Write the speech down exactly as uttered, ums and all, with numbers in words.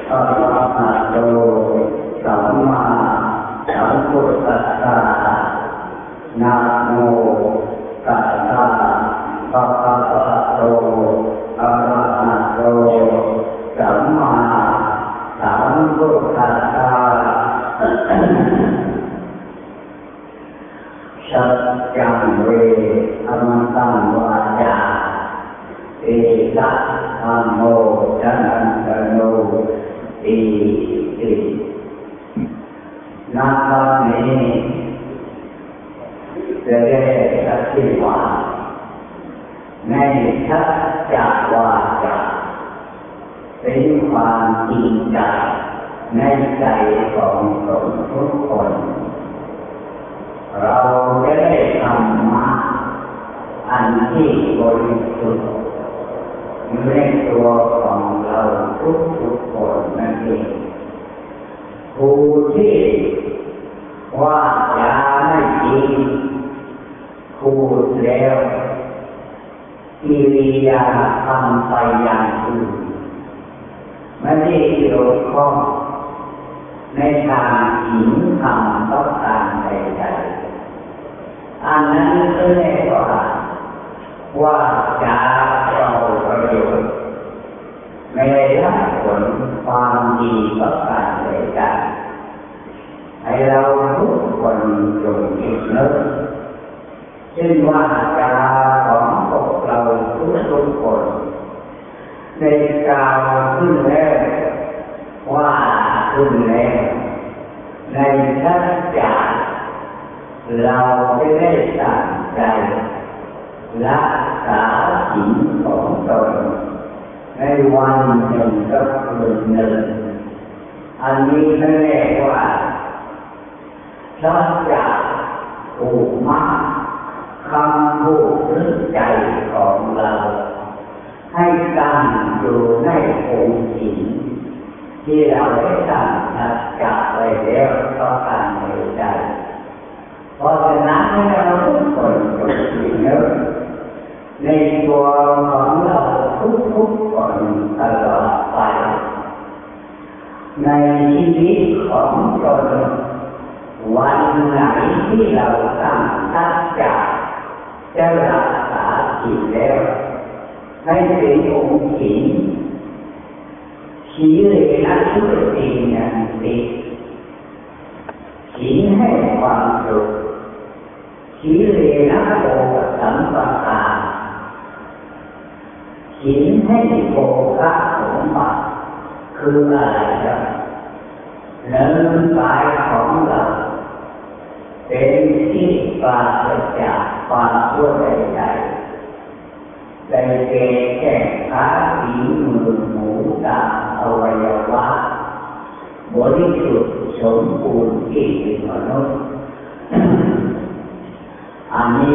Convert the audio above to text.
อะระหะโตสัมมาสัมพุทธัสสะนะโมตัสสะภะคะวะโตอะระหะโตสัมมาสัมพุทธัสสะสัจจังเวอมตังวาจาเอตัสธัมโมจันตโนอิติณบัดนี้จะได้อธิบายในสัจจวาจาเป็นความจริงใจในใจของทุกคนเราจะได้ธรรมะอันที่บริสุทธิ์อยู่ในตัวของเราทุกๆคนนั่นเองผู้ที่ว่าจาไม่จริงพูดแล้วกิริยาทำไปอย่างอื่นไม่ได้เกี่ยวข้องในทางศีลธรรมต้องการใดๆอันนั้นก็เรียกว่าว่าจาเราประโยชน์ไม่ได้รับผลความดีต้องการใดๆให้เราทุกคนจงคิดนึกเช่นว่าจาของพวกเราทุกๆคนในกล่าวขึ้นแล้วว่าขึ้นแล้วในสัจจะเราจะได้ตั้งใจรักษาศีลของตนในวันหนึ่งกับคืนหนึ่งอันนี้นั่นเรียกว่าสัจจะถูกมัดคำพูดหรือใจของเราให้ตั้งอยู่ในองค์ศีลที่เราได้ตั้งสัจจะไว้แล้วต่อการในใจเพราะฉะนั้นเราทุกคนจงคิดนึกในตัวของเราทุกๆคนตลอดไปในชีวิตของตนวันไหนที่เราตั้งสัจจะจะรักษาศีลแล้วให้เป็นองค์ศีลศีเลนะสุตินันติศีลให้ความสุขศีเลนะโภคสัมปทาศีลให้โภคสมบัติคืออะไรครับเนื้อกายของเราเป็นที่ปราศจากความชั่วใดๆได้แก่แข้งขาฝีมือหูตาอวัยวะบริสุทธิ์สมบูรณ์ที่เป็นมนุษย์อันนี้